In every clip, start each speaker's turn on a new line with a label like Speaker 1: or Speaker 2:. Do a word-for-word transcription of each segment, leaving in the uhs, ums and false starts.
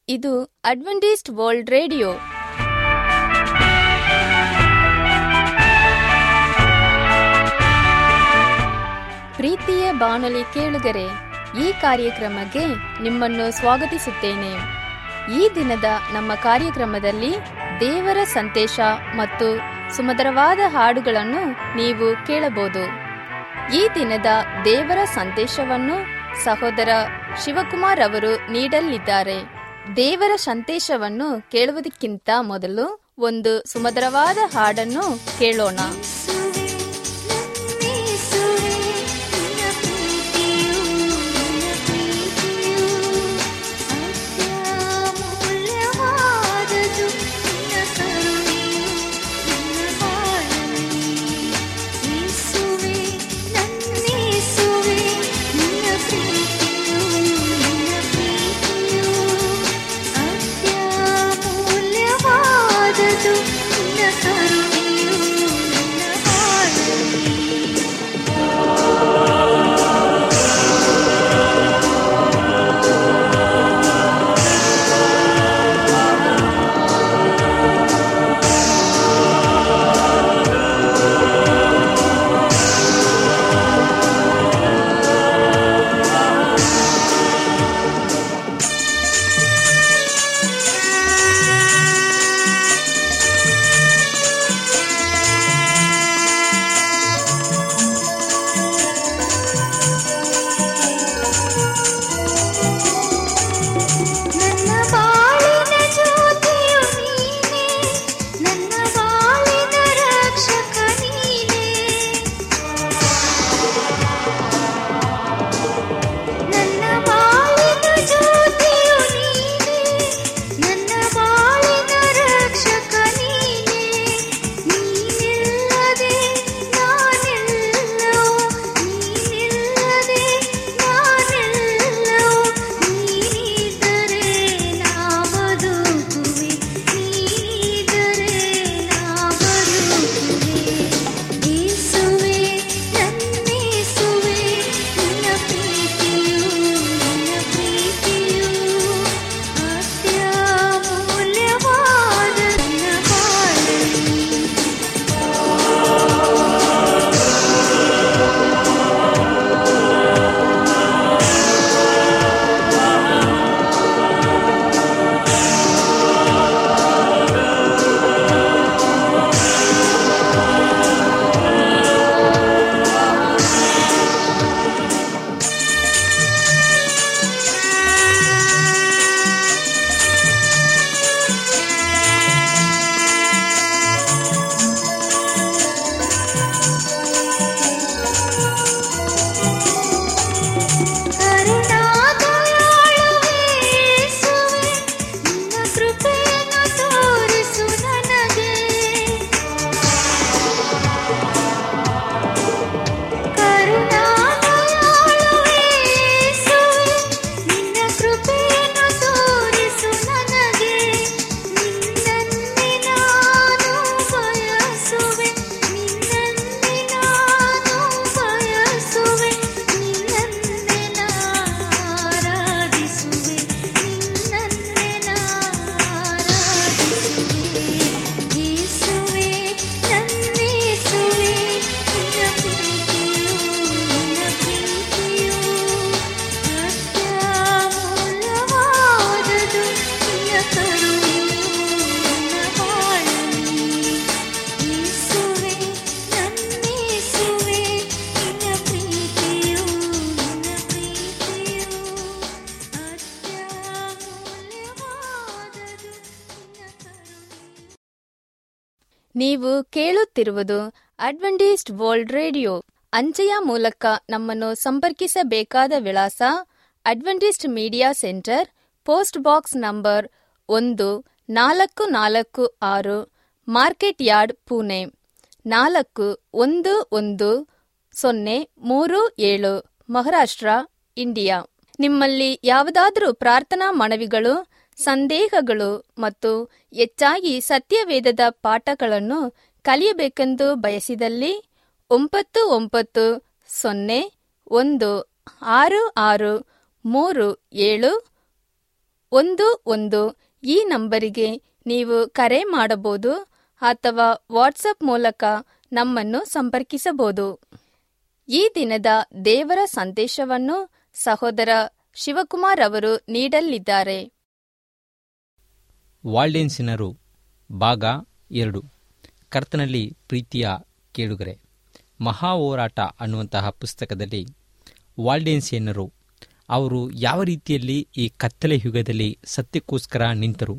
Speaker 1: ಇದು Adventist world radio. ಪ್ರೀತಿಯ ಬಾನುಲಿ ಕೇಳುಗರೆ, ಈ ಕಾರ್ಯಕ್ರಮಕ್ಕೆ ನಿಮ್ಮನ್ನು ಸ್ವಾಗತಿಸುತ್ತೇನೆ. ಈ ದಿನದ ನಮ್ಮ ಕಾರ್ಯಕ್ರಮದಲ್ಲಿ ದೇವರ ಸಂದೇಶ ಮತ್ತು ಸುಮಧುರವಾದ ಹಾಡುಗಳನ್ನು ನೀವು ಕೇಳಬಹುದು. ಈ ದಿನದ ದೇವರ ಸಂದೇಶವನ್ನು ಸಹೋದರ ಶಿವಕುಮಾರ್ ಅವರು ನೀಡಲಿದ್ದಾರೆ. ದೇವರ ಸಂದೇಶವನ್ನು ಕೇಳುವುದಕ್ಕಿಂತ ಮೊದಲು ಒಂದು ಸುಮಧುರವಾದ ಹಾಡನ್ನು ಕೇಳೋಣ. ನೀವು ಕೇಳುತ್ತಿರುವುದು ಅಡ್ವೆಂಟಿಸ್ಟ್ ವರ್ಲ್ಡ್ ರೇಡಿಯೋ. ಅಂಚೆಯ ಮೂಲಕ ನಮ್ಮನ್ನು ಸಂಪರ್ಕಿಸಬೇಕಾದ ವಿಳಾಸ: Adventist media centre, post box number ಒಂದು ನಾಲ್ಕು ನಾಲ್ಕು ಆರು, ಮಾರ್ಕೆಟ್ ಯಾರ್ಡ್, ಪುಣೆ ನಾಲ್ಕು ಒಂದು ಒಂದು ಸೊನ್ನೆ ಮೂರು ಏಳು, ಮಹಾರಾಷ್ಟ್ರ, ಇಂಡಿಯಾ. ನಿಮ್ಮಲ್ಲಿ ಯಾವುದಾದರೂ ಪ್ರಾರ್ಥನಾ ಮನವಿಗಳು, ಸಂದೇಹಗಳು ಮತ್ತು ಹೆಚ್ಚಾಗಿ ಸತ್ಯವೇದದ ಪಾಠಗಳನ್ನು ಕಲಿಯಬೇಕೆಂದು ಬಯಸಿದಲ್ಲಿ ಒಂಬತ್ತು ಒಂಬತ್ತು ಸೊನ್ನೆ ಒಂದು ಆರು ಆರು ಮೂರು ಏಳು ಒಂದು ಒಂದು ಈ ನಂಬರಿಗೆ ನೀವು ಕರೆ ಮಾಡಬಹುದು ಅಥವಾ ವಾಟ್ಸಪ್ ಮೂಲಕ ನಮ್ಮನ್ನು ಸಂಪರ್ಕಿಸಬಹುದು. ಈ ದಿನದ ದೇವರ ಸಂದೇಶವನ್ನು ಸಹೋದರ ಶಿವಕುಮಾರ್ ಅವರು ನೀಡಲಿದ್ದಾರೆ.
Speaker 2: ವಾಲ್ಡೇನ್ಸಿನರು ಭಾಗ ಎರಡು. ಕರ್ತನಲ್ಲಿ ಪ್ರೀತಿಯ ಕೇಳುಗರೆ, ಮಹಾ ಹೋರಾಟ ಅನ್ನುವಂತಹ ಪುಸ್ತಕದಲ್ಲಿ ವಾಲ್ಡೇನ್ಸಿಯನ್ನರು ಅವರು ಯಾವ ರೀತಿಯಲ್ಲಿ ಈ ಕತ್ತಲೆ ಯುಗದಲ್ಲಿ ಸತ್ಯಕ್ಕೋಸ್ಕರ ನಿಂತರು,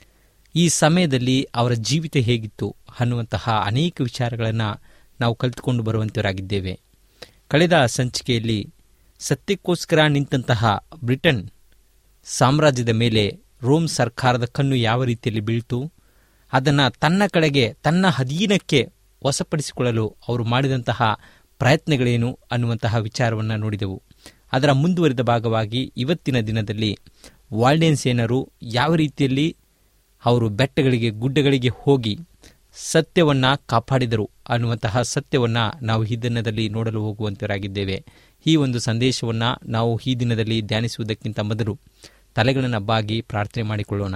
Speaker 2: ಈ ಸಮಯದಲ್ಲಿ ಅವರ ಜೀವಿತ ಹೇಗಿತ್ತು ಅನ್ನುವಂತಹ ಅನೇಕ ವಿಚಾರಗಳನ್ನು ನಾವು ಕಲಿತುಕೊಂಡು ಬರುವಂತವರಾಗಿದ್ದೇವೆ. ಕಳೆದ ಸಂಚಿಕೆಯಲ್ಲಿ ಸತ್ಯಕ್ಕೋಸ್ಕರ ನಿಂತಹ ಬ್ರಿಟನ್ ಸಾಮ್ರಾಜ್ಯದ ಮೇಲೆ ರೋಮ್ ಸರ್ಕಾರದ ಕಣ್ಣು ಯಾವ ರೀತಿಯಲ್ಲಿ ಬೀಳ್ತು, ಅದನ್ನು ತನ್ನ ಕಡೆಗೆ ತನ್ನ ಅಧೀನಕ್ಕೆ ವಶಪಡಿಸಿಕೊಳ್ಳಲು ಅವರು ಮಾಡಿದಂತಹ ಪ್ರಯತ್ನಗಳೇನು ಅನ್ನುವಂತಹ ವಿಚಾರವನ್ನು ನೋಡಿದೆವು. ಅದರ ಮುಂದುವರಿದ ಭಾಗವಾಗಿ ಇವತ್ತಿನ ದಿನದಲ್ಲಿ ವಾಲ್ಡೇನ್ಸಿಯನ್ನರು ಯಾವ ರೀತಿಯಲ್ಲಿ ಅವರು ಬೆಟ್ಟಗಳಿಗೆ ಗುಡ್ಡಗಳಿಗೆ ಹೋಗಿ ಸತ್ಯವನ್ನು ಕಾಪಾಡಿದರು ಅನ್ನುವಂತಹ ಸತ್ಯವನ್ನು ನಾವು ಈ ದಿನದಲ್ಲಿ ನೋಡಲು ಹೋಗುವಂತವರಾಗಿದ್ದೇವೆ. ಈ ಒಂದು ಸಂದೇಶವನ್ನು ನಾವು ಈ ದಿನದಲ್ಲಿ ಧ್ಯಾನಿಸುವುದಕ್ಕಿಂತ ಮೊದಲು ತಲೆಗಳನ್ನು ಬಾಗಿ ಪ್ರಾರ್ಥನೆ ಮಾಡಿಕೊಳ್ಳೋಣ.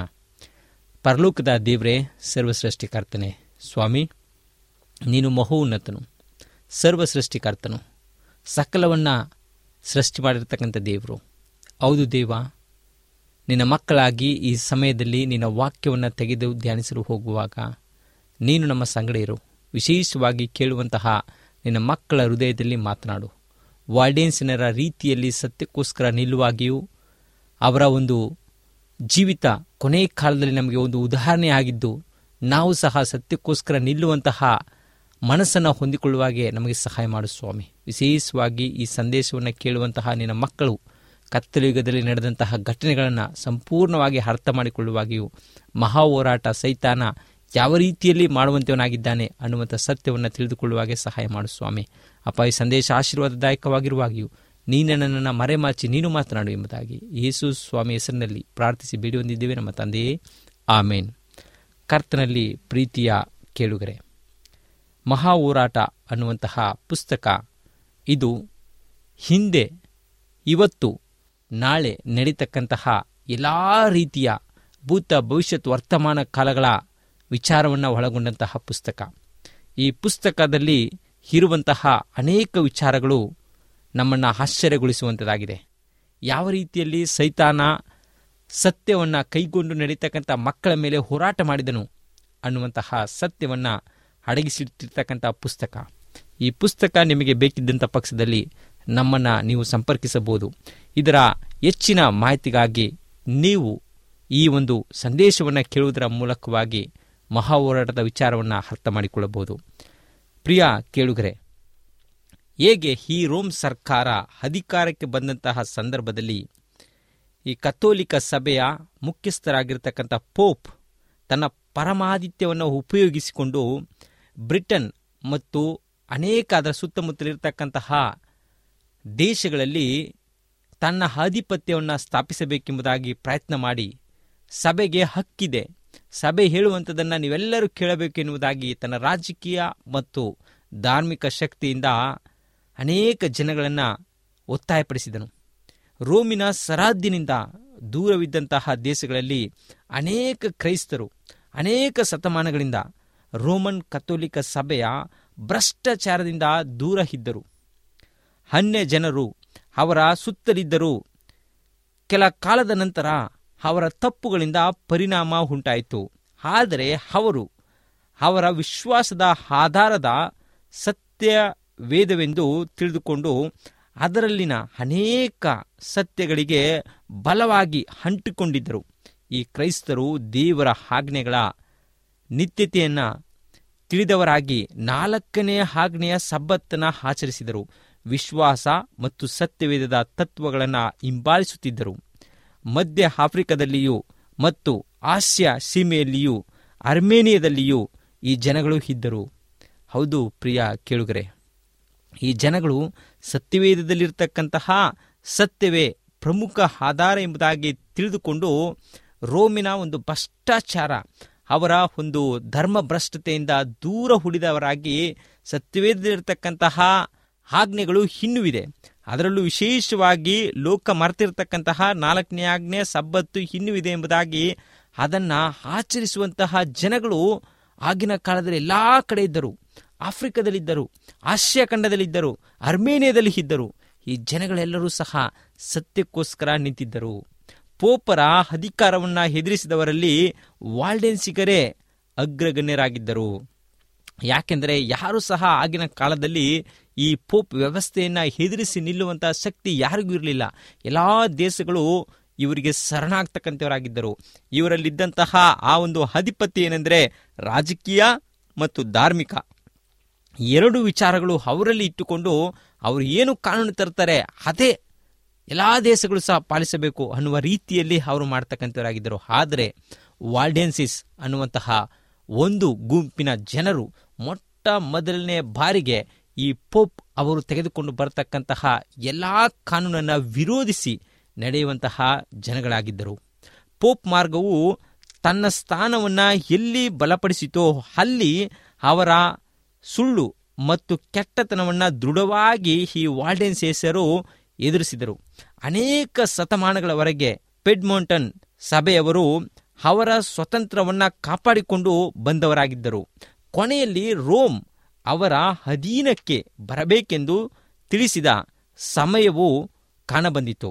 Speaker 2: ಪರಲೋಕದ ದೇವರೇ, ಸರ್ವಸೃಷ್ಟಿಕರ್ತನೆ, ಸ್ವಾಮಿ, ನೀನು ಮಹೋನ್ನತನು, ಸರ್ವಸೃಷ್ಟಿಕರ್ತನು, ಸಕಲವನ್ನು ಸೃಷ್ಟಿ ಮಾಡಿರ್ತಕ್ಕಂಥ ದೇವರು. ಹೌದು ದೇವ, ನಿನ್ನ ಮಕ್ಕಳಾಗಿ ಈ ಸಮಯದಲ್ಲಿ ನಿನ್ನ ವಾಕ್ಯವನ್ನು ತೆಗೆದು ಧ್ಯಾನಿಸಲು ಹೋಗುವಾಗ ನೀನು ನಮ್ಮ ಸಂಗಡ ಇರು. ವಿಶೇಷವಾಗಿ ಕೇಳುವಂತಹ ನಿನ್ನ ಮಕ್ಕಳ ಹೃದಯದಲ್ಲಿ ಮಾತನಾಡು. ವಾಲ್ಡೇನ್ಸಿನರ ರೀತಿಯಲ್ಲಿ ಸತ್ಯಕ್ಕೋಸ್ಕರ ನಿಲ್ಲುವಾಗಿಯೂ ಅವರ ಒಂದು ಜೀವಿತ ಕೊನೆ ಕಾಲದಲ್ಲಿ ನಮಗೆ ಒಂದು ಉದಾಹರಣೆ ಆಗಿದ್ದು, ನಾವು ಸಹ ಸತ್ಯಕ್ಕೋಸ್ಕರ ನಿಲ್ಲುವಂತಹ ಮನಸ್ಸನ್ನು ಹೊಂದಿಕೊಳ್ಳುವಾಗೆ ನಮಗೆ ಸಹಾಯ ಮಾಡು ಸ್ವಾಮಿ. ವಿಶೇಷವಾಗಿ ಈ ಸಂದೇಶವನ್ನು ಕೇಳುವಂತಹ ನಿನ್ನ ಮಕ್ಕಳು ಕತ್ತಲಯುಗದಲ್ಲಿ ನಡೆದಂತಹ ಘಟನೆಗಳನ್ನು ಸಂಪೂರ್ಣವಾಗಿ ಅರ್ಥ ಮಾಡಿಕೊಳ್ಳುವಾಗಿಯೂ ಮಹಾ ಹೋರಾಟ ಸೈತಾನ ಯಾವ ರೀತಿಯಲ್ಲಿ ಮಾಡುವಂತವನಾಗಿದ್ದಾನೆ ಅನ್ನುವಂಥ ಸತ್ಯವನ್ನು ತಿಳಿದುಕೊಳ್ಳುವಾಗೆ ಸಹಾಯ ಮಾಡು ಸ್ವಾಮಿ. ಅಪ್ಪ, ಈ ಸಂದೇಶ ಆಶೀರ್ವಾದದಾಯಕವಾಗಿರುವಾಗಿಯೂ ನೀನು ನನ್ನನ್ನು ಮರೆಮಾಚಿ ನೀನು ಮಾತನಾಡು ಎಂಬುದಾಗಿ ಯೇಸು ಸ್ವಾಮಿ ಹೆಸರಿನಲ್ಲಿ ಪ್ರಾರ್ಥಿಸಿ ಬೇಡಿ ಹೊಂದಿದ್ದೇವೆ ನಮ್ಮ ತಂದೆಯೇ, ಆಮೇನ್. ಕರ್ತನಲ್ಲಿ ಪ್ರೀತಿಯ ಕೇಳುಗರೆ, ಮಹಾ ಹೋರಾಟ ಅನ್ನುವಂತಹ ಪುಸ್ತಕ ಇದು ಹಿಂದೆ, ಇವತ್ತು, ನಾಳೆ ನಡೀತಕ್ಕಂತಹ ಎಲ್ಲ ರೀತಿಯ ಭೂತ ಭವಿಷ್ಯತ್ ವರ್ತಮಾನ ಕಾಲಗಳ ವಿಚಾರವನ್ನು ಒಳಗೊಂಡಂತಹ ಪುಸ್ತಕ. ಈ ಪುಸ್ತಕದಲ್ಲಿ ಇರುವಂತಹ ಅನೇಕ ವಿಚಾರಗಳು ನಮ್ಮನ್ನು ಆಶ್ಚರ್ಯಗೊಳಿಸುವಂಥದ್ದಾಗಿದೆ. ಯಾವ ರೀತಿಯಲ್ಲಿ ಸೈತಾನ ಸತ್ಯವನ್ನು ಕೈಗೊಂಡು ನಡೀತಕ್ಕಂಥ ಮಕ್ಕಳ ಮೇಲೆ ಹೋರಾಟ ಮಾಡಿದನು ಅನ್ನುವಂತಹ ಸತ್ಯವನ್ನು ಅಡಗಿಸಿಟ್ಟಿರ್ತಕ್ಕಂಥ ಪುಸ್ತಕ. ಈ ಪುಸ್ತಕ ನಿಮಗೆ ಬೇಕಿದ್ದಂಥ ಪಕ್ಷದಲ್ಲಿ ನಮ್ಮನ್ನು ನೀವು ಸಂಪರ್ಕಿಸಬಹುದು. ಇದರ ಹೆಚ್ಚಿನ ಮಾಹಿತಿಗಾಗಿ ನೀವು ಈ ಒಂದು ಸಂದೇಶವನ್ನು ಕೇಳುವುದರ ಮೂಲಕವಾಗಿ ಮಹಾ ಹೋರಾಟದ ವಿಚಾರವನ್ನು ಅರ್ಥ ಮಾಡಿಕೊಳ್ಳಬಹುದು. ಪ್ರಿಯ ಕೇಳುಗರೆ, ಹೇಗೆ ಈ ರೋಮ್ ಸರ್ಕಾರ ಅಧಿಕಾರಕ್ಕೆ ಬಂದಂತಹ ಸಂದರ್ಭದಲ್ಲಿ ಈ ಕಥೋಲಿಕ ಸಭೆಯ ಮುಖ್ಯಸ್ಥರಾಗಿರ್ತಕ್ಕಂಥ ಪೋಪ್ ತನ್ನ ಪರಮಾಧಿತ್ಯವನ್ನು ಉಪಯೋಗಿಸಿಕೊಂಡು ಬ್ರಿಟನ್ ಮತ್ತು ಅನೇಕ ಅದರ ಸುತ್ತಮುತ್ತಲಿರ್ತಕ್ಕಂತಹ ದೇಶಗಳಲ್ಲಿ ತನ್ನ ಆಧಿಪತ್ಯವನ್ನು ಸ್ಥಾಪಿಸಬೇಕೆಂಬುದಾಗಿ ಪ್ರಯತ್ನ ಮಾಡಿ, ಸಭೆಗೆ ಹಕ್ಕಿದೆ, ಸಭೆ ಹೇಳುವಂಥದ್ದನ್ನು ನೀವೆಲ್ಲರೂ ಕೇಳಬೇಕೆನ್ನುವುದಾಗಿ ತನ್ನ ರಾಜಕೀಯ ಮತ್ತು ಧಾರ್ಮಿಕ ಶಕ್ತಿಯಿಂದ ಅನೇಕ ಜನಗಳನ್ನು ಒತ್ತಾಯಪಡಿಸಿದನು. ರೋಮಿನ ಸರಹದ್ದಿನಿಂದ ದೂರವಿದ್ದಂತಹ ದೇಶಗಳಲ್ಲಿ ಅನೇಕ ಕ್ರೈಸ್ತರು ಅನೇಕ ಶತಮಾನಗಳಿಂದ ರೋಮನ್ ಕಥೋಲಿಕ ಸಭೆಯ ಭ್ರಷ್ಟಾಚಾರದಿಂದ ದೂರ ಇದ್ದರು. ಅನ್ಯ ಜನರು ಅವರ ಸುತ್ತಲಿದ್ದರೂ ಕೆಲ ಕಾಲದ ನಂತರ ಅವರ ತಪ್ಪುಗಳಿಂದ ಪರಿಣಾಮ ಉಂಟಾಯಿತು. ಆದರೆ ಅವರು ಅವರ ವಿಶ್ವಾಸದ ಆಧಾರದ ಸತ್ಯ ವೇದವೆಂದು ತಿಳಿದುಕೊಂಡು ಅದರಲ್ಲಿನ ಅನೇಕ ಸತ್ಯಗಳಿಗೆ ಬಲವಾಗಿ ಅಂಟಿಕೊಂಡಿದ್ದರು. ಈ ಕ್ರೈಸ್ತರು ದೇವರ ಆಜ್ಞೆಗಳ ನಿತ್ಯತೆಯನ್ನು ತಿಳಿದವರಾಗಿ ನಾಲ್ಕನೆಯ ಆಜ್ಞೆಯ ಸಬ್ಬತ್ತನ್ನು ಆಚರಿಸಿದರು. ವಿಶ್ವಾಸ ಮತ್ತು ಸತ್ಯವೇದದ ತತ್ವಗಳನ್ನು ಹಿಂಬಾಲಿಸುತ್ತಿದ್ದರು. ಮಧ್ಯ ಆಫ್ರಿಕಾದಲ್ಲಿಯೂ ಮತ್ತು ಆಸಿಯಾ ಸೀಮೆಯಲ್ಲಿಯೂ ಅರ್ಮೇನಿಯಾದಲ್ಲಿಯೂ ಈ ಜನಗಳು ಇದ್ದರು. ಹೌದು ಪ್ರಿಯ ಕೇಳುಗರೆ, ಈ ಜನಗಳು ಸತ್ಯವೇದದಲ್ಲಿರ್ತಕ್ಕಂತಹ ಸತ್ಯವೇ ಪ್ರಮುಖ ಆಧಾರ ಎಂಬುದಾಗಿ ತಿಳಿದುಕೊಂಡು ರೋಮಿನ ಒಂದು ಭ್ರಷ್ಟಾಚಾರ, ಅವರ ಒಂದು ಧರ್ಮ ಭ್ರಷ್ಟತೆಯಿಂದ ದೂರ ಉಳಿದವರಾಗಿ ಸತ್ಯವೇದದಲ್ಲಿರ್ತಕ್ಕಂತಹ ಆಜ್ಞೆಗಳು ಇನ್ನೂ ಇದೆ, ಅದರಲ್ಲೂ ವಿಶೇಷವಾಗಿ ಲೋಕ ಮರೆತಿರ್ತಕ್ಕಂತಹ ನಾಲ್ಕನೇ ಆಜ್ಞೆ ಸಬ್ಬತ್ತು ಇನ್ನೂ ಇದೆ ಎಂಬುದಾಗಿ ಅದನ್ನು ಆಚರಿಸುವಂತಹ ಜನಗಳು ಆಗಿನ ಕಾಲದಲ್ಲಿ ಎಲ್ಲ ಕಡೆ ಇದ್ದರು. ಆಫ್ರಿಕಾದಲ್ಲಿದ್ದರು, ಆಸಿಯಾ ಖಂಡದಲ್ಲಿದ್ದರು, ಅರ್ಮೇನಿಯಾದಲ್ಲಿ ಇದ್ದರು. ಈ ಜನಗಳೆಲ್ಲರೂ ಸಹ ಸತ್ಯಕ್ಕೋಸ್ಕರ ನಿಂತಿದ್ದರು. ಪೋಪರ ಅಧಿಕಾರವನ್ನು ಎದುರಿಸಿದವರಲ್ಲಿ ವಾಲ್ಡೆನ್ಸಿಗರೇ ಅಗ್ರಗಣ್ಯರಾಗಿದ್ದರು. ಯಾಕೆಂದರೆ ಯಾರೂ ಸಹ ಆಗಿನ ಕಾಲದಲ್ಲಿ ಈ ಪೋಪ್ ವ್ಯವಸ್ಥೆಯನ್ನು ಎದುರಿಸಿ ನಿಲ್ಲುವಂತಹ ಶಕ್ತಿ ಯಾರಿಗೂ ಇರಲಿಲ್ಲ. ಎಲ್ಲ ದೇಶಗಳು ಇವರಿಗೆ ಶರಣಾಗ್ತಕ್ಕಂಥವರಾಗಿದ್ದರು. ಇವರಲ್ಲಿದ್ದಂತಹ ಆ ಒಂದು ಅಧಿಪತಿ ಏನೆಂದರೆ ರಾಜಕೀಯ ಮತ್ತು ಧಾರ್ಮಿಕ ಎರಡು ವಿಚಾರಗಳು ಅವರಲ್ಲಿ ಇಟ್ಟುಕೊಂಡು ಅವರು ಏನು ಕಾನೂನು ತರ್ತಾರೆ ಅದೇ ಎಲ್ಲ ದೇಶಗಳು ಸಹ ಪಾಲಿಸಬೇಕು ಅನ್ನುವ ರೀತಿಯಲ್ಲಿ ಅವರು ಮಾಡ್ತಕ್ಕಂಥವರಾಗಿದ್ದರು. ಆದರೆ ವಾಲ್ಡೆನ್ಸಿಸ್ ಅನ್ನುವಂತಹ ಒಂದು ಗುಂಪಿನ ಜನರು ಮೊಟ್ಟ ಮೊದಲನೇ ಬಾರಿಗೆ ಈ ಪೋಪ್ ಅವರು ತೆಗೆದುಕೊಂಡು ಬರತಕ್ಕಂತಹ ಎಲ್ಲ ಕಾನೂನನ್ನು ವಿರೋಧಿಸಿ ನಡೆಯುವಂತಹ ಜನಗಳಾಗಿದ್ದರು. ಪೋಪ್ ಮಾರ್ಗವು ತನ್ನ ಸ್ಥಾನವನ್ನು ಎಲ್ಲಿ ಬಲಪಡಿಸಿತೋ ಅಲ್ಲಿ ಅವರ ಸುಳ್ಳು ಮತ್ತು ಕೆಟ್ಟತನವನ್ನು ದೃಢವಾಗಿ ಈ ವಾಲ್ಡೆನ್ಸಿಯಸರು ಎದುರಿಸಿದರು. ಅನೇಕ ಶತಮಾನಗಳವರೆಗೆ ಪೆಡ್ಮೋಂಟನ್ ಸಭೆಯವರು ಅವರ ಸ್ವತಂತ್ರವನ್ನು ಕಾಪಾಡಿಕೊಂಡು ಬಂದವರಾಗಿದ್ದರು. ಕೊನೆಯಲ್ಲಿ ರೋಮ್ ಅವರ ಅಧೀನಕ್ಕೆ ಬರಬೇಕೆಂದು ತಿಳಿಸಿದ ಸಮಯವು ಕಾಣಬಂದಿತು.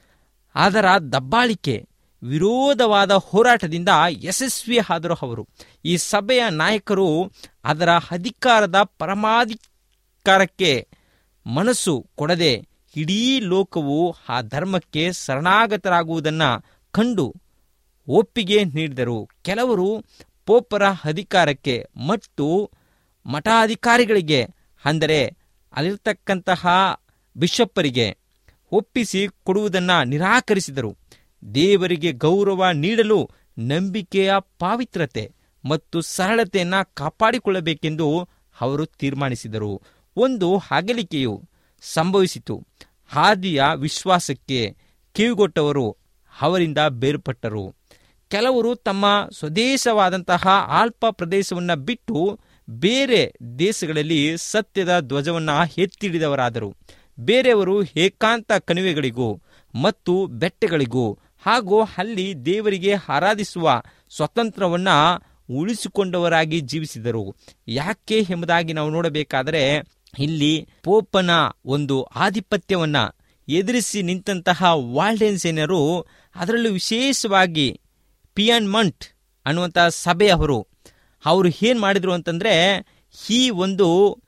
Speaker 2: ಅದರ ದಬ್ಬಾಳಿಕೆ ವಿರೋಧವಾದ ಹೋರಾಟದಿಂದ ಯಶಸ್ವಿ ಆದರು ಅವರು. ಈ ಸಭೆಯ ನಾಯಕರು ಅದರ ಅಧಿಕಾರದ ಪರಮಾಧಿಕಾರಕ್ಕೆ ಮನಸ್ಸು ಕೊಡದೆ ಇಡೀ ಲೋಕವು ಆ ಧರ್ಮಕ್ಕೆ ಶರಣಾಗತರಾಗುವುದನ್ನು ಕಂಡು ಒಪ್ಪಿಗೆ ನೀಡಿದರು. ಕೆಲವರು ಪೋಪರ ಅಧಿಕಾರಕ್ಕೆ ಮತ್ತು ಮಠಾಧಿಕಾರಿಗಳಿಗೆ, ಅಂದರೆ ಅಲ್ಲಿರ್ತಕ್ಕಂತಹ ಬಿಷಪ್ಪರಿಗೆ ಒಪ್ಪಿಸಿ ಕೊಡುವುದನ್ನು ನಿರಾಕರಿಸಿದರು. ದೇವರಿಗೆ ಗೌರವ ನೀಡಲು ನಂಬಿಕೆಯ ಪಾವಿತ್ರತೆ ಮತ್ತು ಸರಳತೆಯನ್ನು ಕಾಪಾಡಿಕೊಳ್ಳಬೇಕೆಂದು ಅವರು ತೀರ್ಮಾನಿಸಿದರು. ಒಂದು ಅಗಲಿಕೆಯು ಸಂಭವಿಸಿತು. ಆದಿಯ ವಿಶ್ವಾಸಕ್ಕೆ ಕಿವಿಗೊಟ್ಟವರು ಅವರಿಂದ ಬೇರ್ಪಟ್ಟರು. ಕೆಲವರು ತಮ್ಮ ಸ್ವದೇಶವಾದಂತಹ ಅಲ್ಪ ಪ್ರದೇಶವನ್ನು ಬಿಟ್ಟು ಬೇರೆ ದೇಶಗಳಲ್ಲಿ ಸತ್ಯದ ಧ್ವಜವನ್ನು ಎತ್ತಿಡಿದವರಾದರು. ಬೇರೆಯವರು ಏಕಾಂತ ಕಣಿವೆಗಳಿಗೂ ಮತ್ತು ಬೆಟ್ಟಗಳಿಗೂ ಹಾಗೂ ಅಲ್ಲಿ ದೇವರಿಗೆ ಆರಾಧಿಸುವ ಸ್ವಾತಂತ್ರ್ಯವನ್ನು ಉಳಿಸಿಕೊಂಡವರಾಗಿ ಜೀವಿಸಿದರು. ಯಾಕೆ ಎಂಬುದಾಗಿ ನಾವು ನೋಡಬೇಕಾದರೆ ಇಲ್ಲಿ ಪೋಪನ ಒಂದು ಆಧಿಪತ್ಯವನ್ನ ಎದುರಿಸಿ ನಿಂತಹ ವಾಲ್ಡೆನ್ಸಿಯನರು, ಅದರಲ್ಲೂ ವಿಶೇಷವಾಗಿ ಪಿಯನ್ಮಂಟ್ ಅನ್ನುವಂತಹ ಸಭೆಯವರು, ಅವರು ಏನು ಮಾಡಿದರು ಅಂತಂದರೆ ಈ ಒಂದು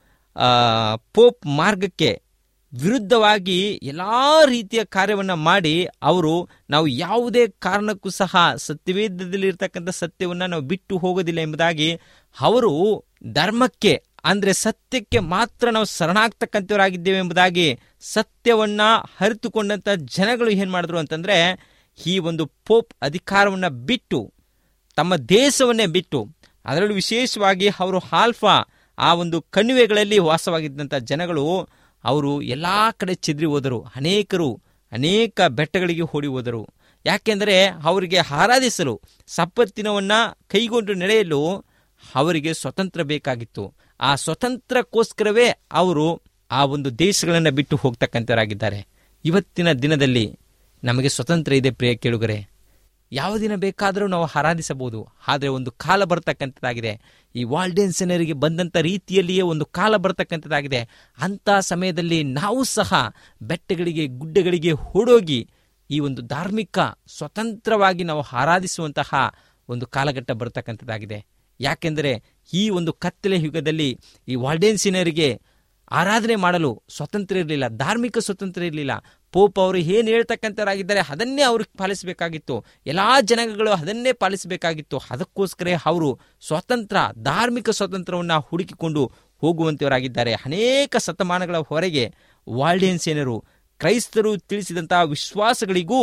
Speaker 2: ಪೋಪ್ ಮಾರ್ಗಕ್ಕೆ ವಿರುದ್ಧವಾಗಿ ಎಲ್ಲ ರೀತಿಯ ಕಾರ್ಯವನ್ನು ಮಾಡಿ ಅವರು ನಾವು ಯಾವುದೇ ಕಾರಣಕ್ಕೂ ಸಹ ಸತ್ಯವೇದದಲ್ಲಿರ್ತಕ್ಕಂಥ ಸತ್ಯವನ್ನು ನಾವು ಬಿಟ್ಟು ಹೋಗೋದಿಲ್ಲ ಎಂಬುದಾಗಿ ಅವರು ಧರ್ಮಕ್ಕೆ ಅಂದರೆ ಸತ್ಯಕ್ಕೆ ಮಾತ್ರ ನಾವು ಶರಣಾಗ್ತಕ್ಕಂಥವರಾಗಿದ್ದೇವೆ ಎಂಬುದಾಗಿ ಸತ್ಯವನ್ನು ಅರಿತುಕೊಂಡಂಥ ಜನಗಳು ಏನು ಮಾಡಿದ್ರು ಅಂತಂದರೆ ಈ ಒಂದು ಪೋಪ್ ಅಧಿಕಾರವನ್ನು ಬಿಟ್ಟು ತಮ್ಮ ದೇಶವನ್ನೇ ಬಿಟ್ಟು, ಅದರಲ್ಲೂ ವಿಶೇಷವಾಗಿ ಅವರು ಆಲ್ಫಾ ಆ ಒಂದು ಕಣಿವೆಗಳಲ್ಲಿ ವಾಸವಾಗಿದ್ದಂಥ ಜನಗಳು ಅವರು ಎಲ್ಲ ಕಡೆ ಚೆದರಿ ಹೋದರು. ಅನೇಕರು ಅನೇಕ ಬೆಟ್ಟಗಳಿಗೆ ಓಡಿ ಹೋದರು. ಯಾಕೆಂದರೆ ಅವರಿಗೆ ಆರಾಧಿಸಲು ಸಬ್ಬತ್ತಿನವನ್ನು ಕೈಗೊಂಡು ನಡೆಯಲು ಅವರಿಗೆ ಸ್ವತಂತ್ರ ಬೇಕಾಗಿತ್ತು. ಆ ಸ್ವತಂತ್ರಕ್ಕೋಸ್ಕರವೇ ಅವರು ಆ ಒಂದು ದೇಶಗಳನ್ನು ಬಿಟ್ಟು ಹೋಗ್ತಕ್ಕಂಥವರಾಗಿದ್ದಾರೆ. ಇವತ್ತಿನ ದಿನದಲ್ಲಿ ನಮಗೆ ಸ್ವತಂತ್ರ ಇದೆ ಪ್ರಿಯ ಕೇಳುಗರೆ. ಯಾವ ದಿನ ಬೇಕಾದರೂ ನಾವು ಆರಾಧಿಸಬಹುದು. ಆದರೆ ಒಂದು ಕಾಲ ಬರ್ತಕ್ಕಂಥದ್ದಾಗಿದೆ. ಈ ವಾಲ್ಡೆನ್ಸಿಯನರಿಗೆ ಬಂದಂಥ ರೀತಿಯಲ್ಲಿಯೇ ಒಂದು ಕಾಲ ಬರ್ತಕ್ಕಂಥದ್ದಾಗಿದೆ. ಅಂಥ ಸಮಯದಲ್ಲಿ ನಾವು ಸಹ ಬೆಟ್ಟಗಳಿಗೆ ಗುಡ್ಡಗಳಿಗೆ ಓಡೋಗಿ ಈ ಒಂದು ಧಾರ್ಮಿಕ ಸ್ವತಂತ್ರವಾಗಿ ನಾವು ಆರಾಧಿಸುವಂತಹ ಒಂದು ಕಾಲಘಟ್ಟ ಬರ್ತಕ್ಕಂಥದ್ದಾಗಿದೆ. ಯಾಕೆಂದರೆ ಈ ಒಂದು ಕತ್ತಲೆ ಯುಗದಲ್ಲಿ ಈ ವಾಲ್ಡೆನ್ಸಿಯನರಿಗೆ ಆರಾಧನೆ ಮಾಡಲು ಸ್ವತಂತ್ರ ಇರಲಿಲ್ಲ, ಧಾರ್ಮಿಕ ಸ್ವತಂತ್ರ ಇರಲಿಲ್ಲ. ಪೋಪ್ ಅವರು ಏನು ಹೇಳ್ತಕ್ಕಂಥವರಾಗಿದ್ದಾರೆ ಅದನ್ನೇ ಅವ್ರಿಗೆ ಪಾಲಿಸಬೇಕಾಗಿತ್ತು. ಎಲ್ಲ ಜನಾಂಗಗಳು ಅದನ್ನೇ ಪಾಲಿಸಬೇಕಾಗಿತ್ತು. ಅದಕ್ಕೋಸ್ಕರ ಅವರು ಸ್ವತಂತ್ರ ಧಾರ್ಮಿಕ ಸ್ವಾತಂತ್ರ್ಯವನ್ನು ಹುಡುಕಿಕೊಂಡು ಹೋಗುವಂಥವರಾಗಿದ್ದಾರೆ. ಅನೇಕ ಶತಮಾನಗಳ ಹೊರಗೆ ವಾಲ್ಡೆನ್ಸಿಯನರು ಕ್ರೈಸ್ತರು ತಿಳಿಸಿದಂತಹ ವಿಶ್ವಾಸಗಳಿಗೂ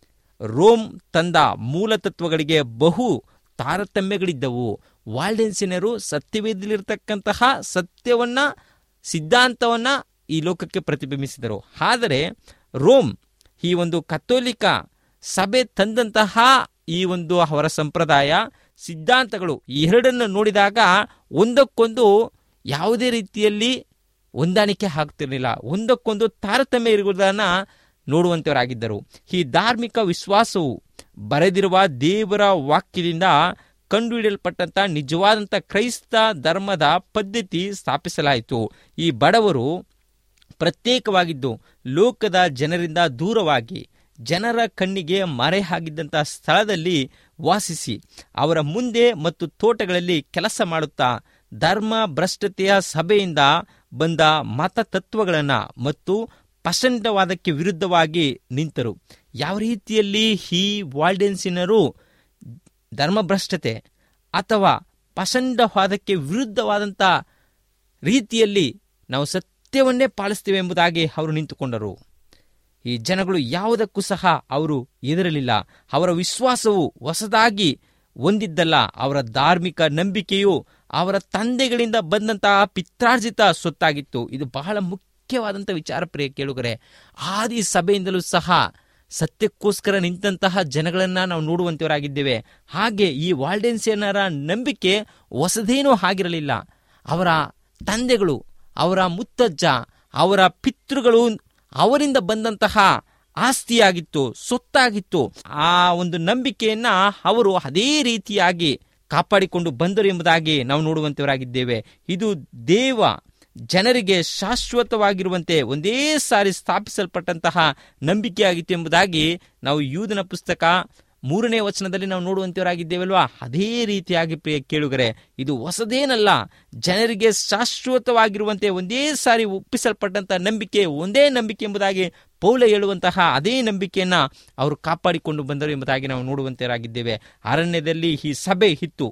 Speaker 2: ರೋಮ್ ತಂದ ಮೂಲತತ್ವಗಳಿಗೆ ಬಹು ತಾರತಮ್ಯಗಳಿದ್ದವು. ವಾಲ್ಡೆನ್ಸಿಯನರು ಸತ್ಯವೇದದಲ್ಲಿರ್ತಕ್ಕಂತಹ ಸತ್ಯವನ್ನ ಸಿದ್ಧಾಂತವನ್ನ ಈ ಲೋಕಕ್ಕೆ ಪ್ರತಿಬಿಂಬಿಸಿದರು. ಆದರೆ ರೋಮ್ ಈ ಒಂದು ಕಥೋಲಿಕ ಸಭೆ ತಂದಂತಹ ಈ ಒಂದು ಅವರ ಸಂಪ್ರದಾಯ ಸಿದ್ಧಾಂತಗಳು ಎರಡನ್ನು ನೋಡಿದಾಗ ಒಂದಕ್ಕೊಂದು ಯಾವುದೇ ರೀತಿಯಲ್ಲಿ ಹೊಂದಾಣಿಕೆ ಆಗ್ತಿರಲಿಲ್ಲ, ಒಂದಕ್ಕೊಂದು ತಾರತಮ್ಯ ಇರುವುದನ್ನ ನೋಡುವಂತವರಾಗಿದ್ದರು. ಈ ಧಾರ್ಮಿಕ ವಿಶ್ವಾಸವು ಬರೆದಿರುವ ದೇವರ ವಾಕ್ಯದಿಂದ ಕಂಡುಹಿಡಿಯಲ್ಪಟ್ಟಂತ ನಿಜವಾದಂಥ ಕ್ರೈಸ್ತ ಧರ್ಮದ ಪದ್ಧತಿ ಸ್ಥಾಪಿಸಲಾಯಿತು. ಈ ಬಡವರು ಪ್ರತ್ಯೇಕವಾಗಿದ್ದು ಲೋಕದ ಜನರಿಂದ ದೂರವಾಗಿ ಜನರ ಕಣ್ಣಿಗೆ ಮರೆಯಾಗಿದ್ದಂಥ ಸ್ಥಳದಲ್ಲಿ ವಾಸಿಸಿ ಅವರ ಮುಂದೆ ಮತ್ತು ತೋಟಗಳಲ್ಲಿ ಕೆಲಸ ಮಾಡುತ್ತಾ ಧರ್ಮ ಭ್ರಷ್ಟತೆಯ ಸಭೆಯಿಂದ ಬಂದ ಮತತತ್ವಗಳನ್ನು ಮತ್ತು ಪಸಂಡವಾದಕ್ಕೆ ವಿರುದ್ಧವಾಗಿ ನಿಂತರು. ಯಾವ ರೀತಿಯಲ್ಲಿ ಈ ವಾಲ್ಡೆನ್ಸಿನರು ಧರ್ಮಭ್ರಷ್ಟತೆ ಅಥವಾ ಪಸಂಡವಾದಕ್ಕೆ ವಿರುದ್ಧವಾದಂಥ ರೀತಿಯಲ್ಲಿ ನಾವು ಸತ್ಯವನ್ನೇ ಪಾಲಿಸ್ತೀವಿ ಎಂಬುದಾಗಿ ಅವರು ನಿಂತುಕೊಂಡರು. ಈ ಜನಗಳು ಯಾವುದಕ್ಕೂ ಸಹ ಅವರು ಹೆದರಲಿಲ್ಲ. ಅವರ ವಿಶ್ವಾಸವು ಹೊಸದಾಗಿ ಹೊಂದಿದ್ದಲ್ಲ, ಅವರ ಧಾರ್ಮಿಕ ನಂಬಿಕೆಯು ಅವರ ತಂದೆಗಳಿಂದ ಬಂದಂತಹ ಪಿತ್ರಾರ್ಜಿತ ಸೊತ್ತಾಗಿತ್ತು. ಇದು ಬಹಳ ಮುಖ್ಯವಾದಂಥ ವಿಚಾರ ಪ್ರಿಯ ಕೇಳುಗರೆ. ಆದಿ ಸಭೆಯಿಂದಲೂ ಸಹ ಸತ್ಯಕ್ಕೋಸ್ಕರ ನಿಂತಹ ಜನಗಳನ್ನ ನಾವು ನೋಡುವಂತವರಾಗಿದ್ದೇವೆ. ಹಾಗೆ ಈ ವಾಲ್ಡೆನ್ಸಿಯನರ ನಂಬಿಕೆ ಹೊಸದೇನೂ ಆಗಿರಲಿಲ್ಲ. ಅವರ ತಂದೆಗಳು, ಅವರ ಮುತ್ತಜ್ಜ, ಅವರ ಪಿತೃಗಳು ಅವರಿಂದ ಬಂದಂತಹ ಆಸ್ತಿಯಾಗಿತ್ತು, ಸೊತ್ತಾಗಿತ್ತು. ಆ ಒಂದು ನಂಬಿಕೆಯನ್ನ ಅವರು ಅದೇ ರೀತಿಯಾಗಿ ಕಾಪಾಡಿಕೊಂಡು ಬಂದರು ಎಂಬುದಾಗಿ ನಾವು ನೋಡುವಂತವರಾಗಿದ್ದೇವೆ. ಇದು ದೇವ ಜನರಿಗೆ ಶಾಶ್ವತವಾಗಿರುವಂತೆ ಒಂದೇ ಸಾರಿ ಸ್ಥಾಪಿಸಲ್ಪಟ್ಟಂತಹ ನಂಬಿಕೆಯಾಗಿತ್ತು ಎಂಬುದಾಗಿ ನಾವು ಯೂದನ ಪುಸ್ತಕ ಮೂರನೇ ವಚನದಲ್ಲಿ ನಾವು ನೋಡುವಂತವರಾಗಿದ್ದೇವಲ್ವಾ. ಅದೇ ರೀತಿಯಾಗಿ ಪ್ರಿಯ ಕೇಳುಗರೆ, ಇದು ಹೊಸದೇನಲ್ಲ. ಜನರಿಗೆ ಶಾಶ್ವತವಾಗಿರುವಂತೆ ಒಂದೇ ಸಾರಿ ಒಪ್ಪಿಸಲ್ಪಟ್ಟಂತಹ ನಂಬಿಕೆ ಒಂದೇ ನಂಬಿಕೆ ಎಂಬುದಾಗಿ ಪೌಲ ಹೇಳುವಂತಹ ಅದೇ ನಂಬಿಕೆಯನ್ನ ಅವರು ಕಾಪಾಡಿಕೊಂಡು ಬಂದರು ಎಂಬುದಾಗಿ ನಾವು ನೋಡುವಂತವರಾಗಿದ್ದೇವೆ. ಅರಣ್ಯದಲ್ಲಿ ಈ ಸಭೆ ಇತ್ತು.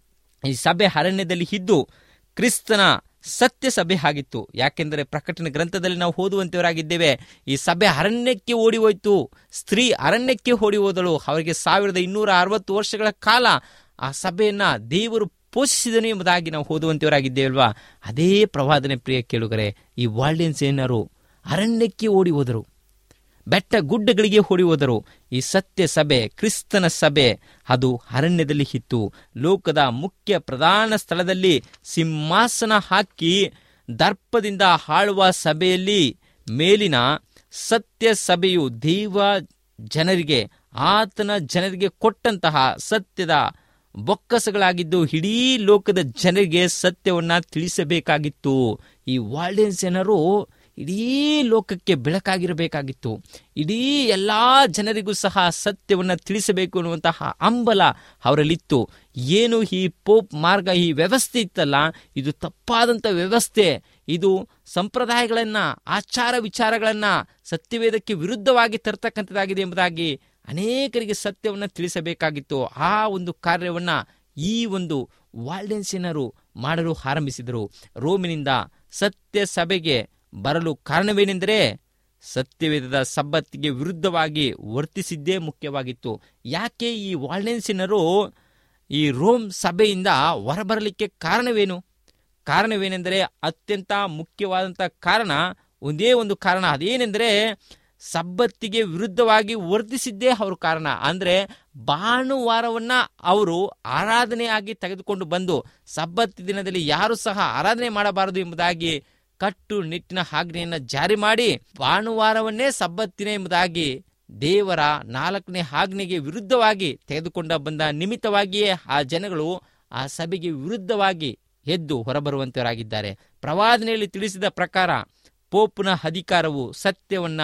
Speaker 2: ಈ ಸಭೆ ಅರಣ್ಯದಲ್ಲಿ ಇದ್ದು ಕ್ರಿಸ್ತನ ಸತ್ಯ ಸಭೆ ಆಗಿತ್ತು. ಯಾಕೆಂದರೆ ಪ್ರಕಟಣೆ ಗ್ರಂಥದಲ್ಲಿ ನಾವು ಓದುವಂತವರಾಗಿದ್ದೇವೆ, ಈ ಸಭೆ ಅರಣ್ಯಕ್ಕೆ ಓಡಿ ಹೋಯ್ತು, ಸ್ತ್ರೀ ಅರಣ್ಯಕ್ಕೆ ಓಡಿ ಹೋದಳು. ಅವರಿಗೆ ಸಾವಿರದ ಇನ್ನೂರ ಅರವತ್ತು ವರ್ಷಗಳ ಕಾಲ ಆ ಸಭೆಯನ್ನ ದೇವರು ಪೋಷಿಸಿದನು ಎಂಬುದಾಗಿ ನಾವು ಓದುವಂತವರಾಗಿದ್ದೇವಲ್ವಾ. ಅದೇ ಪ್ರವಾದನೆ ಪ್ರಿಯ ಕೇಳುಗರೆ, ಈ ವಾಲ್ಡೆನ್ಸಿಯನ್ನರು ಅರಣ್ಯಕ್ಕೆ ಓಡಿ ಹೋದರು, ಬೆಟ್ಟ ಗುಡ್ಡಗಳಿಗೆ ಓಡಿ ಹೋದರು. ಈ ಸತ್ಯ ಸಭೆ, ಕ್ರಿಸ್ತನ ಸಭೆ, ಅದು ಅರಣ್ಯದಲ್ಲಿ ಇತ್ತು. ಲೋಕದ ಮುಖ್ಯ ಪ್ರಧಾನ ಸ್ಥಳದಲ್ಲಿ ಸಿಂಹಾಸನ ಹಾಕಿ ದರ್ಪದಿಂದ ಆಳುವ ಸಭೆಯಲ್ಲಿ ಮೇಲಿನ ಸತ್ಯ ಸಭೆಯು ದೇವ ಜನರಿಗೆ, ಆತನ ಜನರಿಗೆ ಕೊಟ್ಟಂತಹ ಸತ್ಯದ ಬೊಕ್ಕಸಗಳಾಗಿದ್ದು ಇಡೀ ಲೋಕದ ಜನರಿಗೆ ಸತ್ಯವನ್ನ ತಿಳಿಸಬೇಕಾಗಿತ್ತು. ಈ ವಾಲ್ಡೆನ್ಸಿಯನರು ಇಡೀ ಲೋಕಕ್ಕೆ ಬೆಳಕಾಗಿರಬೇಕಾಗಿತ್ತು. ಇಡೀ ಎಲ್ಲ ಜನರಿಗೂ ಸಹ ಸತ್ಯವನ್ನು ತಿಳಿಸಬೇಕು ಅನ್ನುವಂತಹ ಹಂಬಲ ಅವರಲ್ಲಿತ್ತು. ಏನು ಈ ಪೋಪ್ ಮಾರ್ಗ, ಈ ವ್ಯವಸ್ಥೆ ಇತ್ತಲ್ಲ, ಇದು ತಪ್ಪಾದಂಥ ವ್ಯವಸ್ಥೆ. ಇದು ಸಂಪ್ರದಾಯಗಳನ್ನು, ಆಚಾರ ವಿಚಾರಗಳನ್ನು ಸತ್ಯವೇದಕ್ಕೆ ವಿರುದ್ಧವಾಗಿ ತರ್ತಕ್ಕಂಥದ್ದಾಗಿದೆ ಎಂಬುದಾಗಿ ಅನೇಕರಿಗೆ ಸತ್ಯವನ್ನು ತಿಳಿಸಬೇಕಾಗಿತ್ತು. ಆ ಒಂದು ಕಾರ್ಯವನ್ನು ಈ ಒಂದು ವಾಲ್ಡೆನ್ಸಿಯನರು ಮಾಡಲು ಆರಂಭಿಸಿದರು. ರೋಮಿನಿಂದ ಸತ್ಯ ಸಭೆಗೆ ಬರಲು ಕಾರಣವೇನೆಂದರೆ ಸತ್ಯವೇದದ ಸಬ್ಬತ್ತಿಗೆ ವಿರುದ್ಧವಾಗಿ ವರ್ತಿಸಿದ್ದೇ ಮುಖ್ಯವಾಗಿತ್ತು. ಯಾಕೆ ಈ ವಾಲ್ಡೆನ್ಸಿಯನರು ಈ ರೋಮ್ ಸಭೆಯಿಂದ ಹೊರಬರಲಿಕ್ಕೆ ಕಾರಣವೇನು? ಕಾರಣವೇನೆಂದರೆ ಅತ್ಯಂತ ಮುಖ್ಯವಾದಂಥ ಕಾರಣ, ಒಂದೇ ಒಂದು ಕಾರಣ. ಅದೇನೆಂದರೆ ಸಬ್ಬತ್ತಿಗೆ ವಿರುದ್ಧವಾಗಿ ವರ್ತಿಸಿದ್ದೇ ಅವ್ರ ಕಾರಣ. ಅಂದರೆ ಭಾನುವಾರವನ್ನ ಅವರು ಆರಾಧನೆಯಾಗಿ ತೆಗೆದುಕೊಂಡು ಬಂದು ಸಬ್ಬತ್ ದಿನದಲ್ಲಿ ಯಾರು ಸಹ ಆರಾಧನೆ ಮಾಡಬಾರದು ಎಂಬುದಾಗಿ ಕಟ್ಟು ನಿಟ್ಟಿನ ಆಜ್ಞೆಯನ್ನು ಜಾರಿ ಮಾಡಿ ಭಾನುವಾರವನ್ನೇ ಸಬ್ಬತ್ತಿನ ಎಂಬುದಾಗಿ ದೇವರ ನಾಲ್ಕನೇ ಆಜ್ಞೆಗೆ ವಿರುದ್ಧವಾಗಿ ತೆಗೆದುಕೊಂಡ ಬಂದ ನಿಮಿತ್ತವಾಗಿಯೇ ಆ ಜನಗಳು ಆ ಸಭೆಗೆ ವಿರುದ್ಧವಾಗಿ ಎದ್ದು ಹೊರಬರುವಂತವರಾಗಿದ್ದಾರೆ. ಪ್ರವಾದನೆಯಲ್ಲಿ ತಿಳಿಸಿದ ಪ್ರಕಾರ ಪೋಪ್ನ ಅಧಿಕಾರವು ಸತ್ಯವನ್ನ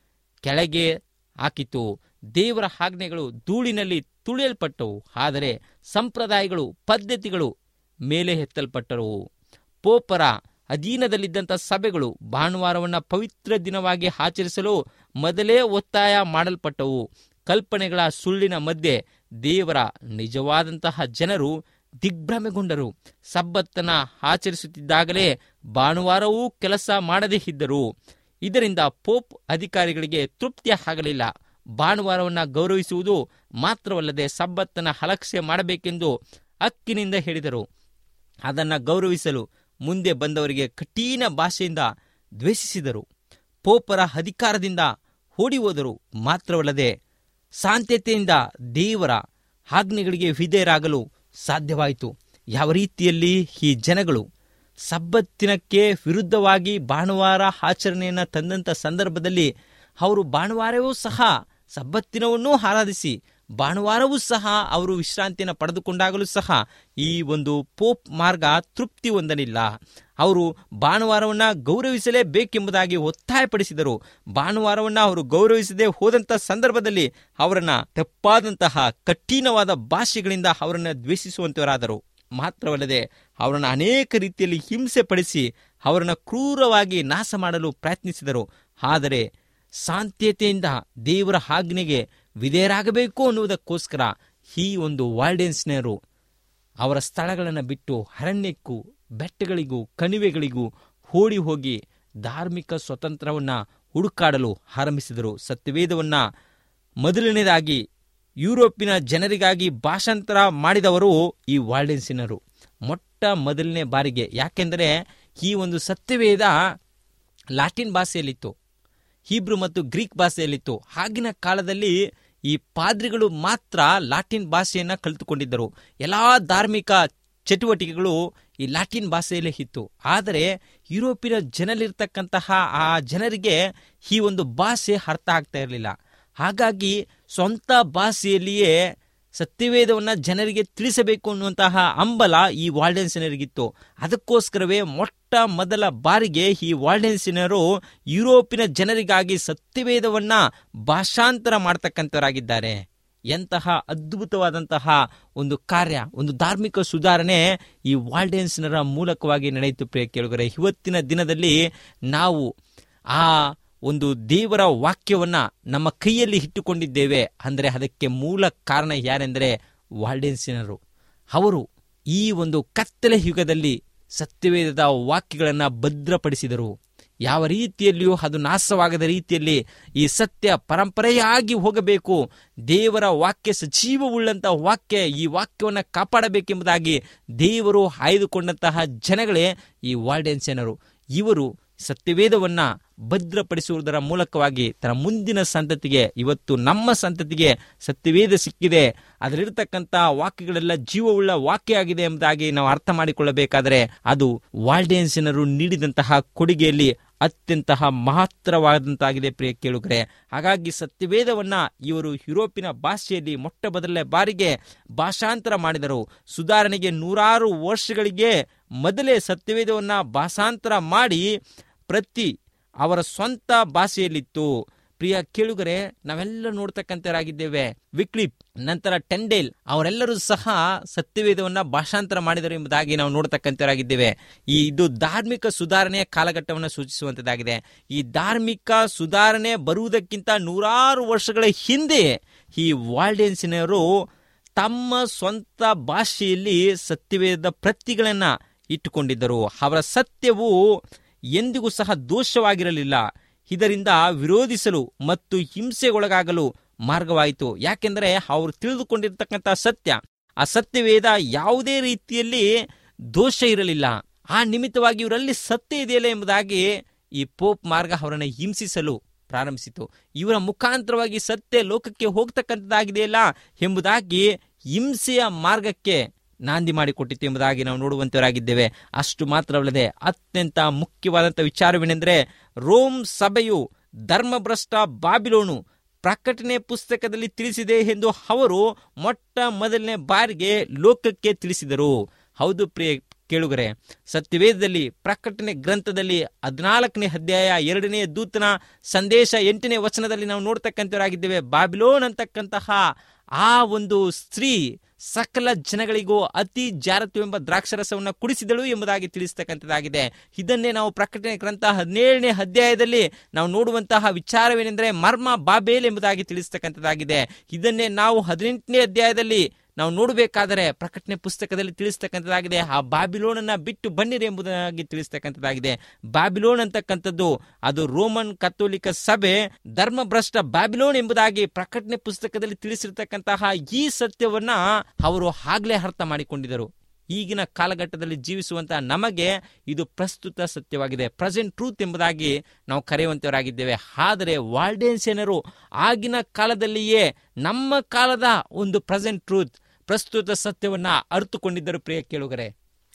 Speaker 2: ಕೆಳಗೆ ಹಾಕಿತು. ದೇವರ ಆಜ್ಞೆಗಳು ಧೂಳಿನಲ್ಲಿ ತುಳಿಯಲ್ಪಟ್ಟವು, ಆದರೆ ಸಂಪ್ರದಾಯಗಳು, ಪದ್ಧತಿಗಳು ಮೇಲೆ ಎತ್ತಲ್ಪಟ್ಟರು. ಪೋಪರ ಅಧೀನದಲ್ಲಿದ್ದಂಥ ಸಭೆಗಳು ಭಾನುವಾರವನ್ನು ಪವಿತ್ರ ದಿನವಾಗಿ ಆಚರಿಸಲು ಮೊದಲೇ ಒತ್ತಾಯ ಮಾಡಲ್ಪಟ್ಟವು. ಕಲ್ಪನೆಗಳ ಸುಳ್ಳಿನ ಮಧ್ಯೆ ದೇವರ ನಿಜವಾದಂತಹ ಜನರು ದಿಗ್ಭ್ರಮೆಗೊಂಡರು. ಸಬ್ಬತ್ತನ್ನ ಆಚರಿಸುತ್ತಿದ್ದಾಗಲೇ ಭಾನುವಾರವೂ ಕೆಲಸ ಮಾಡದೇ ಇದ್ದರು. ಇದರಿಂದ ಪೋಪ್ ಅಧಿಕಾರಿಗಳಿಗೆ ತೃಪ್ತಿ ಆಗಲಿಲ್ಲ. ಭಾನುವಾರವನ್ನು ಗೌರವಿಸುವುದು ಮಾತ್ರವಲ್ಲದೆ ಸಬ್ಬತ್ತನ್ನ ಅಲಕ್ಷ್ಯ ಮಾಡಬೇಕೆಂದು ಹಕ್ಕಿನಿಂದ ಹೇಳಿದರು. ಅದನ್ನು ಗೌರವಿಸಲು ಮುಂದೆ ಬಂದವರಿಗೆ ಕಠಿಣ ಭಾಷೆಯಿಂದ ದ್ವೇಷಿಸಿದರು. ಪೋಪರ ಅಧಿಕಾರದಿಂದ ಓಡಿ ಹೋದರು. ಮಾತ್ರವಲ್ಲದೆ ಶಾಂತತೆಯಿಂದ ದೇವರ ಆಜ್ಞೆಗಳಿಗೆ ವಿಧೇಯರಾಗಲು ಸಾಧ್ಯವಾಯಿತು. ಯಾವ ರೀತಿಯಲ್ಲಿ ಈ ಜನಗಳು ಸಬ್ಬತ್ತಿನಕ್ಕೆ ವಿರುದ್ಧವಾಗಿ ಭಾನುವಾರ ಆಚರಣೆಯನ್ನು ತಂದಂಥ ಸಂದರ್ಭದಲ್ಲಿ ಅವರು ಭಾನುವಾರವೂ ಸಹ ಸಬ್ಬತ್ತಿನವನ್ನೂ ಆರಾಧಿಸಿ ಭಾನುವಾರವೂ ಸಹ ಅವರು ವಿಶ್ರಾಂತಿಯನ್ನು ಪಡೆದುಕೊಂಡಾಗಲೂ ಸಹ ಈ ಒಂದು ಪೋಪ್ ಮಾರ್ಗ ತೃಪ್ತಿ ಹೊಂದಲಿಲ್ಲ. ಅವರು ಭಾನುವಾರವನ್ನು ಗೌರವಿಸಲೇಬೇಕೆಂಬುದಾಗಿ ಒತ್ತಾಯಪಡಿಸಿದರು. ಭಾನುವಾರವನ್ನು ಅವರು ಗೌರವಿಸದೆ ಹೋದಂಥ ಸಂದರ್ಭದಲ್ಲಿ ಅವರನ್ನು ತಪ್ಪಾದಂತಹ ಕಠಿಣವಾದ ಭಾಷೆಗಳಿಂದ ಅವರನ್ನು ದ್ವೇಷಿಸುವಂತವರಾದರು. ಮಾತ್ರವಲ್ಲದೆ ಅವರನ್ನು ಅನೇಕ ರೀತಿಯಲ್ಲಿ ಹಿಂಸೆ ಪಡಿಸಿ ಅವರನ್ನು ಕ್ರೂರವಾಗಿ ನಾಶ ಮಾಡಲು ಪ್ರಯತ್ನಿಸಿದರು. ಆದರೆ ಶಾಂತತೆಯಿಂದ ದೇವರ ಆಜ್ಞೆಗೆ ವಿಧೇಯರಾಗಬೇಕು ಅನ್ನುವುದಕ್ಕೋಸ್ಕರ ಈ ಒಂದು ವಾಲ್ಡೆನ್ಸ್ನರು ಅವರ ಸ್ಥಳಗಳನ್ನು ಬಿಟ್ಟು ಅರಣ್ಯಕ್ಕೂ ಬೆಟ್ಟಗಳಿಗೂ ಕಣಿವೆಗಳಿಗೂ ಓಡಿ ಹೋಗಿ ಧಾರ್ಮಿಕ ಸ್ವತಂತ್ರವನ್ನು ಹುಡುಕಾಡಲು ಆರಂಭಿಸಿದರು. ಸತ್ಯವೇದವನ್ನು ಮೊದಲನೇದಾಗಿ ಯುರೋಪಿನ ಜನರಿಗಾಗಿ ಭಾಷಾಂತರ ಮಾಡಿದವರು ಈ ವಾಲ್ಡೆನ್ಸಿನರು. ಮೊಟ್ಟ ಮೊದಲನೇ ಬಾರಿಗೆ, ಯಾಕೆಂದರೆ ಈ ಒಂದು ಸತ್ಯವೇದ ಲ್ಯಾಟಿನ್ ಭಾಷೆಯಲ್ಲಿತ್ತು, ಹೀಬ್ರು ಮತ್ತು ಗ್ರೀಕ್ ಭಾಷೆಯಲ್ಲಿತ್ತು. ಆಗಿನ ಕಾಲದಲ್ಲಿ ಈ ಪಾದ್ರಿಗಳು ಮಾತ್ರ ಲ್ಯಾಟಿನ್ ಭಾಷೆಯನ್ನು ಕಲಿತುಕೊಂಡಿದ್ದರು. ಎಲ್ಲ ಧಾರ್ಮಿಕ ಚಟುವಟಿಕೆಗಳು ಈ ಲ್ಯಾಟಿನ್ ಭಾಷೆಯಲ್ಲೇ ಇತ್ತು. ಆದರೆ ಯುರೋಪಿನ ಜನರಿರ್ತಕ್ಕಂತಹ ಆ ಜನರಿಗೆ ಈ ಒಂದು ಭಾಷೆ ಅರ್ಥ ಆಗ್ತಾ ಇರಲಿಲ್ಲ. ಹಾಗಾಗಿ ಸ್ವಂತ ಭಾಷೆಯಲ್ಲಿಯೇ ಸತ್ಯವೇದವನ್ನು ಜನರಿಗೆ ತಿಳಿಸಬೇಕು ಅನ್ನುವಂತಹ ಹಂಬಲ ಈ ವಾಲ್ಡೆನ್ಸಿನರಿಗಿತ್ತು. ಅದಕ್ಕೋಸ್ಕರವೇ ಮೊಟ್ಟ ಮೊದಲ ಬಾರಿಗೆ ಈ ವಾಲ್ಡೆನ್ಸಿನರು ಯುರೋಪಿನ ಜನರಿಗಾಗಿ ಸತ್ಯವೇದವನ್ನು ಭಾಷಾಂತರ ಮಾಡ್ತಕ್ಕಂಥವರಾಗಿದ್ದಾರೆ. ಎಂತಹ ಅದ್ಭುತವಾದಂತಹ ಒಂದು ಕಾರ್ಯ, ಒಂದು ಧಾರ್ಮಿಕ ಸುಧಾರಣೆ ಈ ವಾಲ್ಡೆನ್ಸಿನರ ಮೂಲಕವಾಗಿ ನಡೆಯಿತು. ಪ್ರಿಯ ಕೇಳುಗರೆ, ಇವತ್ತಿನ ದಿನದಲ್ಲಿ ನಾವು ಆ ಒಂದು ದೇವರ ವಾಕ್ಯವನ್ನು ನಮ್ಮ ಕೈಯಲ್ಲಿ ಇಟ್ಟುಕೊಂಡಿದ್ದೇವೆ ಅಂದರೆ ಅದಕ್ಕೆ ಮೂಲ ಕಾರಣ ಯಾರೆಂದರೆ ವಾಲ್ಡೆನ್ಸಿನರು. ಅವರು ಈ ಒಂದು ಕತ್ತಲೆ ಯುಗದಲ್ಲಿ ಸತ್ಯವೇದದ ವಾಕ್ಯಗಳನ್ನು ಭದ್ರಪಡಿಸಿದರು. ಯಾವ ರೀತಿಯಲ್ಲಿಯೂ ಅದು ನಾಶವಾಗದ ರೀತಿಯಲ್ಲಿ ಈ ಸತ್ಯ ಪರಂಪರೆಯಾಗಿ ಹೋಗಬೇಕು, ದೇವರ ವಾಕ್ಯ ಸಜೀವವುಳ್ಳಂಥ ವಾಕ್ಯ, ಈ ವಾಕ್ಯವನ್ನು ಕಾಪಾಡಬೇಕೆಂಬುದಾಗಿ ದೇವರು ಆಯ್ದುಕೊಂಡಂತಹ ಜನಗಳೇ ಈ ವಾಲ್ಡೆನ್ಸಿನರು. ಇವರು ಸತ್ಯವೇದವನ್ನು ಭದ್ರಪಡಿಸುವುದರ ಮೂಲಕವಾಗಿ ತನ್ನ ಮುಂದಿನ ಸಂತತಿಗೆ, ಇವತ್ತು ನಮ್ಮ ಸಂತತಿಗೆ ಸತ್ಯವೇದ ಸಿಕ್ಕಿದೆ, ಅದರಲ್ಲಿರ್ತಕ್ಕಂಥ ವಾಕ್ಯಗಳೆಲ್ಲ ಜೀವವುಳ್ಳ ವಾಕ್ಯ ಆಗಿದೆ ಎಂಬುದಾಗಿ ನಾವು ಅರ್ಥ ಮಾಡಿಕೊಳ್ಳಬೇಕಾದರೆ ಅದು ವಾಲ್ಡೆನ್ಸಿನರು ನೀಡಿದಂತಹ ಕೊಡುಗೆಯಲ್ಲಿ ಅತ್ಯಂತ ಮಹತ್ತರವಾದಂತಾಗಿದೆ. ಪ್ರಿಯ ಕೇಳುಗರೆ, ಹಾಗಾಗಿ ಸತ್ಯವೇದವನ್ನು ಇವರು ಯುರೋಪಿನ ಭಾಷೆಯಲ್ಲಿ ಮೊಟ್ಟ ಮೊದಲನೇ ಬಾರಿಗೆ ಭಾಷಾಂತರ ಮಾಡಿದರು. ಸುಧಾರಣೆಗೆ ನೂರಾರು ವರ್ಷಗಳಿಗೆ ಮೊದಲೇ ಸತ್ಯವೇದವನ್ನು ಭಾಷಾಂತರ ಮಾಡಿ ಪ್ರತಿ ಅವರ ಸ್ವಂತ ಭಾಷೆಯಲ್ಲಿತ್ತು. ಪ್ರಿಯ ಕೇಳುಗರೆ, ನಾವೆಲ್ಲ ನೋಡ್ತಕ್ಕಂಥವರಾಗಿದ್ದೇವೆ. ವಿಕ್ಲಿಪ್, ನಂತರ ಟೆಂಡೇಲ್ ಅವರೆಲ್ಲರೂ ಸಹ ಸತ್ಯವೇದವನ್ನು ಭಾಷಾಂತರ ಮಾಡಿದರು ಎಂಬುದಾಗಿ ನಾವು ನೋಡ್ತಕ್ಕಂಥವರಾಗಿದ್ದೇವೆ. ಈ ಇದು ಧಾರ್ಮಿಕ ಸುಧಾರಣೆಯ ಕಾಲಘಟ್ಟವನ್ನು ಸೂಚಿಸುವಂಥದ್ದಾಗಿದೆ. ಈ ಧಾರ್ಮಿಕ ಸುಧಾರಣೆ ಬರುವುದಕ್ಕಿಂತ ನೂರಾರು ವರ್ಷಗಳ ಹಿಂದೆ ಈ ವಾಲ್ಡೆನ್ಸಿನರು ತಮ್ಮ ಸ್ವಂತ ಭಾಷೆಯಲ್ಲಿ ಸತ್ಯವೇದದ ಪ್ರತಿಗಳನ್ನು ಇಟ್ಟುಕೊಂಡಿದ್ದರು. ಅವರ ಸತ್ಯವು ಎಂದಿಗೂ ಸಹ ದೋಷವಾಗಿರಲಿಲ್ಲ. ಇದರಿಂದ ವಿರೋಧಿಸಲು ಮತ್ತು ಹಿಂಸೆಗೊಳಗಾಗಲು ಮಾರ್ಗವಾಯಿತು. ಯಾಕೆಂದರೆ ಅವರು ತಿಳಿದುಕೊಂಡಿರ್ತಕ್ಕಂಥ ಸತ್ಯ, ಆ ಸತ್ಯವೇದ ಯಾವುದೇ ರೀತಿಯಲ್ಲಿ ದೋಷ ಇರಲಿಲ್ಲ. ಆ ನಿಮಿತ್ತವಾಗಿ ಇವರಲ್ಲಿ ಸತ್ಯ ಇದೆಯಲ್ಲ ಎಂಬುದಾಗಿ ಈ ಪೋಪ್ ಮಾರ್ಗ ಅವರನ್ನು ಹಿಂಸಿಸಲು ಪ್ರಾರಂಭಿಸಿತು. ಇವರ ಮುಖಾಂತರವಾಗಿ ಸತ್ಯ ಲೋಕಕ್ಕೆ ಹೋಗ್ತಕ್ಕಂಥದ್ದಾಗಿದೆಯಲ್ಲ ಎಂಬುದಾಗಿ ಹಿಂಸೆಯ ಮಾರ್ಗಕ್ಕೆ ನಾಂದಿ ಮಾಡಿಕೊಟ್ಟಿತ್ತು ಎಂಬುದಾಗಿ ನಾವು ನೋಡುವಂತವರಾಗಿದ್ದೇವೆ. ಅಷ್ಟು ಮಾತ್ರವಲ್ಲದೆ ಅತ್ಯಂತ ಮುಖ್ಯವಾದಂಥ ವಿಚಾರವೇನೆಂದರೆ, ರೋಮ್ ಸಭೆಯು ಧರ್ಮಭ್ರಷ್ಟ ಬಾಬಿಲೋನು ಪ್ರಕಟಣೆ ಪುಸ್ತಕದಲ್ಲಿ ತಿಳಿಸಿದೆ ಎಂದು ಅವರು ಮೊಟ್ಟ ಮೊದಲನೇ ಬಾರಿಗೆ ಲೋಕಕ್ಕೆ ತಿಳಿಸಿದರು. ಹೌದು ಪ್ರಿಯ ಕೇಳುಗರೆ, ಸತ್ಯವೇದದಲ್ಲಿ ಪ್ರಕಟಣೆ ಗ್ರಂಥದಲ್ಲಿ ಹದಿನಾಲ್ಕನೇ ಅಧ್ಯಾಯ ಎರಡನೇ ದೂತನ ಸಂದೇಶ ಎಂಟನೇ ವಚನದಲ್ಲಿ ನಾವು ನೋಡ್ತಕ್ಕಂಥವರಾಗಿದ್ದೇವೆ. ಬಾಬಿಲೋನ್ ಅಂತಕ್ಕಂತಹ ಆ ಒಂದು ಸ್ತ್ರೀ ಸಕಲ ಜನಗಳಿಗೂ ಅತಿ ಜಾರತ್ವವೆಂಬ ದ್ರಾಕ್ಷರಸವನ್ನು ಕುಡಿಸಿದಳು ಎಂಬುದಾಗಿ ತಿಳಿಸ್ತಕ್ಕಂಥದ್ದಾಗಿದೆ. ಇದನ್ನೇ ನಾವು ಪ್ರಕಟಣೆ ಗ್ರಂಥ ಹದಿನೇಳನೇ ಅಧ್ಯಾಯದಲ್ಲಿ ನಾವು ನೋಡುವಂತಹ ವಿಚಾರವೇನೆಂದರೆ ಮರ್ಮ ಬಾಬೇಲ್ ಎಂಬುದಾಗಿ ತಿಳಿಸ್ತಕ್ಕಂಥದ್ದಾಗಿದೆ. ಇದನ್ನೇ ನಾವು ಹದಿನೆಂಟನೇ ಅಧ್ಯಾಯದಲ್ಲಿ ನಾವು ನೋಡಬೇಕಾದರೆ ಪ್ರಕಟಣೆ ಪುಸ್ತಕದಲ್ಲಿ ತಿಳಿಸ್ತಕ್ಕಂಥದ್ದಾಗಿದೆ. ಆ ಬಾಬಿಲೋನನ್ನ ಬಿಟ್ಟು ಬನ್ನಿರಿ ಎಂಬುದಾಗಿ ತಿಳಿಸ್ತಕ್ಕಂಥದ್ದಾಗಿದೆ. ಬಾಬಿಲೋನ್ ಅಂತಕ್ಕಂಥದ್ದು ಅದು ರೋಮನ್ ಕಥೋಲಿಕ ಸಭೆ ಧರ್ಮಭ್ರಷ್ಟ ಬಾಬಿಲೋನ್ ಎಂಬುದಾಗಿ ಪ್ರಕಟಣೆ ಪುಸ್ತಕದಲ್ಲಿ ತಿಳಿಸಿರ್ತಕ್ಕಂತಹ ಈ ಸತ್ಯವನ್ನ ಅವರು ಆಗ್ಲೇ ಅರ್ಥ ಮಾಡಿಕೊಂಡಿದ್ದರು. ಈಗಿನ ಕಾಲಘಟ್ಟದಲ್ಲಿ ಜೀವಿಸುವಂತಹ ನಮಗೆ ಇದು ಪ್ರಸ್ತುತ ಸತ್ಯವಾಗಿದೆ, ಪ್ರೆಸೆಂಟ್ ಟ್ರೂತ್ ಎಂಬುದಾಗಿ ನಾವು ಕರೆಯುವಂತವರಾಗಿದ್ದೇವೆ. ಆದರೆ ವಾಲ್ಡೆನ್ಸಿಯನರು ಆಗಿನ ಕಾಲದಲ್ಲಿಯೇ ನಮ್ಮ ಕಾಲದ ಒಂದು ಪ್ರೆಸೆಂಟ್ ಟ್ರೂತ್, ಪ್ರಸ್ತುತ ಸತ್ಯವನ್ನ ಅರಿತುಕೊಂಡಿದ್ದರು. ಪ್ರಿಯ ಕೇಳುಗರೆ,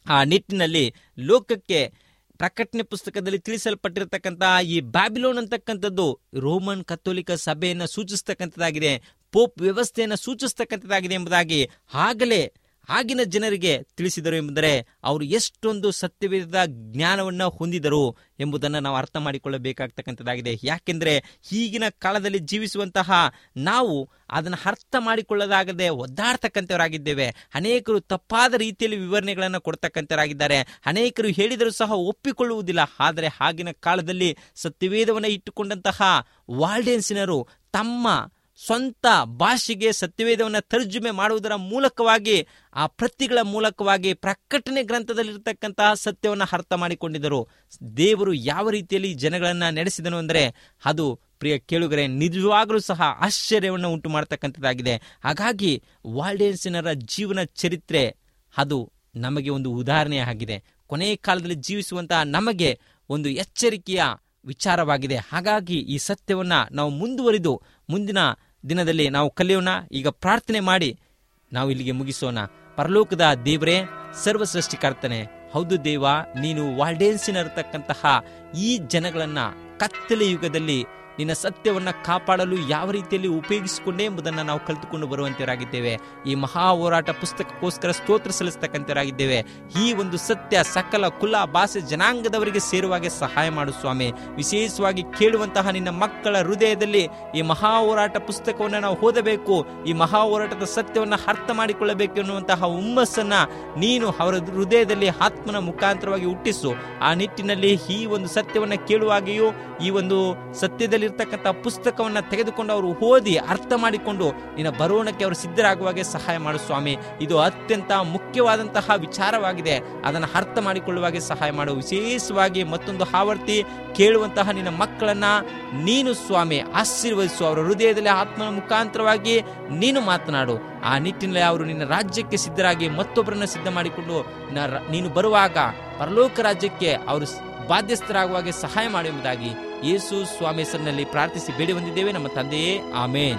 Speaker 2: ಆ ನಿಟ್ಟಿನಲ್ಲಿ ಲೋಕಕ್ಕೆ ಪ್ರಕಟಣೆ ಪುಸ್ತಕದಲ್ಲಿ ತಿಳಿಸಲ್ಪಟ್ಟಿರತಕ್ಕಂತಹ ಈ ಬ್ಯಾಬಿಲೋನ್ ಅಂತಕ್ಕಂಥದ್ದು ರೋಮನ್ ಕಥೋಲಿಕ ಸಭೆಯನ್ನು ಸೂಚಿಸ್ತಕ್ಕಂಥದ್ದಾಗಿದೆ, ಪೋಪ್ ವ್ಯವಸ್ಥೆಯನ್ನು ಸೂಚಿಸ್ತಕ್ಕಂಥದ್ದಾಗಿದೆ ಎಂಬುದಾಗಿ ಆಗಲೇ ಆಗಿನ ಜನರಿಗೆ ತಿಳಿಸಿದರು ಎಂಬುದರೆ ಅವರು ಎಷ್ಟೊಂದು ಸತ್ಯವೇದ ಜ್ಞಾನವನ್ನು ಹೊಂದಿದರು ಎಂಬುದನ್ನು ನಾವು ಅರ್ಥ ಮಾಡಿಕೊಳ್ಳಬೇಕಾಗ್ತಕ್ಕಂಥದ್ದಾಗಿದೆ. ಯಾಕೆಂದರೆ ಈಗಿನ ಕಾಲದಲ್ಲಿ ಜೀವಿಸುವಂತಹ ನಾವು ಅದನ್ನು ಅರ್ಥ ಮಾಡಿಕೊಳ್ಳದಾಗದೆ ಒದ್ದಾಡ್ತಕ್ಕಂಥವರಾಗಿದ್ದೇವೆ. ಅನೇಕರು ತಪ್ಪಾದ ರೀತಿಯಲ್ಲಿ ವಿವರಣೆಗಳನ್ನು ಕೊಡ್ತಕ್ಕಂಥವರಾಗಿದ್ದಾರೆ. ಅನೇಕರು ಹೇಳಿದರೂ ಸಹ ಒಪ್ಪಿಕೊಳ್ಳುವುದಿಲ್ಲ. ಆದರೆ ಆಗಿನ ಕಾಲದಲ್ಲಿ ಸತ್ಯವೇದವನ್ನು ಇಟ್ಟುಕೊಂಡಂತಹ ವಾಲ್ಡೆನ್ಸಿನರು ತಮ್ಮ ಸ್ವಂತ ಭಾಷೆಗೆ ಸತ್ಯವೇದವನ್ನು ತರ್ಜುಮೆ ಮಾಡುವುದರ ಮೂಲಕವಾಗಿ, ಆ ಪ್ರತಿಗಳ ಮೂಲಕವಾಗಿ ಪ್ರಕಟಣೆ ಗ್ರಂಥದಲ್ಲಿರ್ತಕ್ಕಂತಹ ಸತ್ಯವನ್ನು ಅರ್ಥ ಮಾಡಿಕೊಂಡಿದ್ದರು. ದೇವರು ಯಾವ ರೀತಿಯಲ್ಲಿ ಜನಗಳನ್ನು ನಡೆಸಿದನು ಅಂದರೆ ಅದು ಪ್ರಿಯ ಕೇಳುಗರೆ ನಿಜವಾಗಲೂ ಸಹ ಆಶ್ಚರ್ಯವನ್ನು ಉಂಟು ಮಾಡತಕ್ಕಂಥದ್ದಾಗಿದೆ. ಹಾಗಾಗಿ ವಾಲ್ಡೆನ್ಸಿನರ ಜೀವನ ಚರಿತ್ರೆ ಅದು ನಮಗೆ ಒಂದು ಉದಾಹರಣೆ ಆಗಿದೆ. ಕೊನೆಯ ಕಾಲದಲ್ಲಿ ಜೀವಿಸುವಂತಹ ನಮಗೆ ಒಂದು ಎಚ್ಚರಿಕೆಯ ವಿಚಾರವಾಗಿದೆ. ಹಾಗಾಗಿ ಈ ಸತ್ಯವನ್ನು ನಾವು ಮುಂದುವರಿದು ಮುಂದಿನ ದಿನದಲ್ಲಿ ನಾವು ಕಲಿಯೋಣ. ಈಗ ಪ್ರಾರ್ಥನೆ ಮಾಡಿ ನಾವು ಇಲ್ಲಿಗೆ ಮುಗಿಸೋಣ. ಪರಲೋಕದ ದೇವರೇ, ಸರ್ವ ಸೃಷ್ಟಿಕರ್ತನೆ, ಹೌದು ದೇವ, ನೀನು ವಾಲ್ಡೆನ್ಸಿನರ್ತಕ್ಕಂತಹ ಈ ಜನಗಳನ್ನ ಕತ್ತಲೆ ಯುಗದಲ್ಲಿ ನಿನ್ನ ಸತ್ಯವನ್ನ ಕಾಪಾಡಲು ಯಾವ ರೀತಿಯಲ್ಲಿ ಉಪಯೋಗಿಸಿಕೊಂಡೆ ಎಂಬುದನ್ನು ನಾವು ಕಲಿತುಕೊಂಡು ಬರುವಂತವರಾಗಿದ್ದೇವೆ. ಈ ಮಹಾ ಹೋರಾಟ ಪುಸ್ತಕಕ್ಕೋಸ್ಕರ ಸ್ತೋತ್ರ ಸಲ್ಲಿಸ್ತಕ್ಕಂಥವರಾಗಿದ್ದೇವೆ. ಈ ಒಂದು ಸತ್ಯ ಸಕಲ ಕುಲ ಭಾಷೆ ಜನಾಂಗದವರಿಗೆ ಸೇರುವಾಗೆ ಸಹಾಯ ಮಾಡು ಸ್ವಾಮಿ. ವಿಶೇಷವಾಗಿ ಕೇಳುವಂತಹ ನಿನ್ನ ಮಕ್ಕಳ ಹೃದಯದಲ್ಲಿ ಈ ಮಹಾ ಹೋರಾಟ ಪುಸ್ತಕವನ್ನು ನಾವು ಓದಬೇಕು, ಈ ಮಹಾ ಹೋರಾಟದ ಸತ್ಯವನ್ನು ಅರ್ಥ ಮಾಡಿಕೊಳ್ಳಬೇಕು ಎನ್ನುವಂತಹ ಹುಮ್ಮಸ್ಸನ್ನ ನೀನು ಅವರ ಹೃದಯದಲ್ಲಿ ಆತ್ಮನ ಮುಖಾಂತರವಾಗಿ ಹುಟ್ಟಿಸು. ಆ ನಿಟ್ಟಿನಲ್ಲಿ ಈ ಒಂದು ಸತ್ಯವನ್ನು ಕೇಳುವಾಗಿಯೂ ಈ ಒಂದು ಸತ್ಯದಲ್ಲಿ ಇರ್ತಕ್ಕಂಥ ಪುಸ್ತಕವನ್ನ ತೆಗೆದುಕೊಂಡು ಅವರು ಓದಿ ಅರ್ಥ ಮಾಡಿಕೊಂಡು ನಿನ್ನ ಬರೋಣಕ್ಕೆ ಅವರು ಸಿದ್ಧರಾಗುವಾಗೆ ಸಹಾಯ ಮಾಡು ಸ್ವಾಮಿ. ಇದು ಅತ್ಯಂತ ಮುಖ್ಯವಾದಂತಹ ವಿಚಾರವಾಗಿದೆ. ಅದನ್ನು ಅರ್ಥ ಮಾಡಿಕೊಳ್ಳುವಾಗೆ ಸಹಾಯ ಮಾಡು. ವಿಶೇಷವಾಗಿ ಮತ್ತೊಂದು ಆವರ್ತಿ ಕೇಳುವಂತಹ ನಿನ್ನ ಮಕ್ಕಳನ್ನ ನೀನು ಸ್ವಾಮಿ ಆಶೀರ್ವದಿಸು. ಅವರ ಹೃದಯದಲ್ಲಿ ಆತ್ಮನ ಮುಖಾಂತರವಾಗಿ ನೀನು ಮಾತನಾಡು. ಆ ನಿಟ್ಟಿನಲ್ಲಿ ಅವರು ನಿನ್ನ ರಾಜ್ಯಕ್ಕೆ ಸಿದ್ಧರಾಗಿ ಮತ್ತೊಬ್ಬರನ್ನ ಸಿದ್ಧ ಮಾಡಿಕೊಂಡು ನೀನು ಬರುವಾಗ ಪರಲೋಕ ರಾಜ್ಯಕ್ಕೆ ಅವರು ಬಾಧ್ಯಸ್ಥರಾಗುವಾಗೆ ಸಹಾಯ ಮಾಡು ಎಂಬುದಾಗಿ ಯೇಸು ಸ್ವಾಮಿ ಹೆಸರಿನಲ್ಲಿ ಪ್ರಾರ್ಥಿಸಿ ಬೇಡಿ ಬಂದಿದ್ದೇವೆ ನಮ್ಮ ತಂದೆಯೇ, ಆಮೇನ್.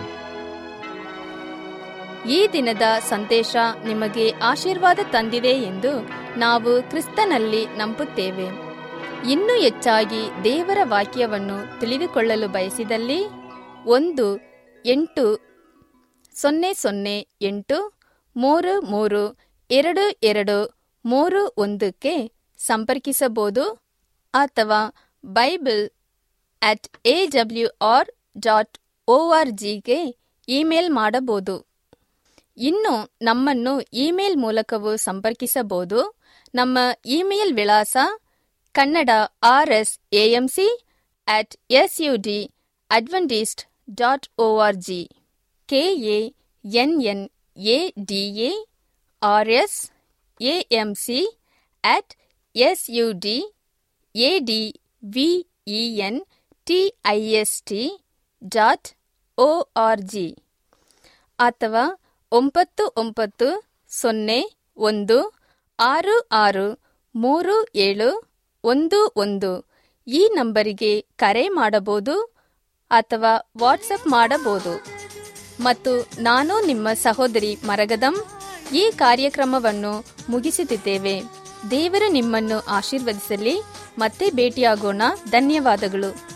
Speaker 1: ಈ ದಿನದ ಸಂದೇಶ ನಿಮಗೆ ಆಶೀರ್ವಾದ ತಂದಿದೆ ಎಂದು ನಾವು ಕ್ರಿಸ್ತನಲ್ಲಿ ನಂಬುತ್ತೇವೆ. ಇನ್ನೂ ಹೆಚ್ಚಾಗಿ ದೇವರ ವಾಕ್ಯವನ್ನು ತಿಳಿದುಕೊಳ್ಳಲು ಬಯಸಿದಲ್ಲಿ ಒಂದು ಎಂಟು ಸೊನ್ನೆ ಸೊನ್ನೆ ಎಂಟು ಮೂರು ಮೂರು ಎರಡು ಎರಡು ಮೂರು ಒಂದಕ್ಕೆ ಸಂಪರ್ಕಿಸಬಹುದು ಅಥವಾ Bible at A W R dot O R ಜಿಗೆ ಇಮೇಲ್ ಮಾಡಬಹುದು. ಇನ್ನು ನಮ್ಮನ್ನು ಇಮೇಲ್ ಮೂಲಕವೂ ಸಂಪರ್ಕಿಸಬಹುದು. ನಮ್ಮ ಇಮೇಲ್ ವಿಳಾಸ Kannada R S A M C at S U D Adventist dot O R G, K A N N A D A R S A M C at S U D A D V E N T I S T dot O R G ಅಥವಾ ಒಂಬತ್ತು ಒಂಬತ್ತು ಸೊನ್ನೆ ಒಂದು ಆರು ಆರು ಮೂರು ಏಳು ಒಂದು ಒಂದು ಈ ನಂಬರಿಗೆ ಕರೆ ಮಾಡಬಹುದು ಅಥವಾ ವಾಟ್ಸಪ್ ಮಾಡಬಹುದು. ಮತ್ತು ನಾನು ನಿಮ್ಮ ಸಹೋದರಿ ಮರಗದಂ ಈ ಕಾರ್ಯಕ್ರಮವನ್ನು ಮುಗಿಸುತ್ತಿದ್ದೇವೆ. ದೇವರು ನಿಮ್ಮನ್ನು ಆಶೀರ್ವದಿಸಲಿ. ಮತ್ತೆ ಭೇಟಿಯಾಗೋಣ. ಧನ್ಯವಾದಗಳು.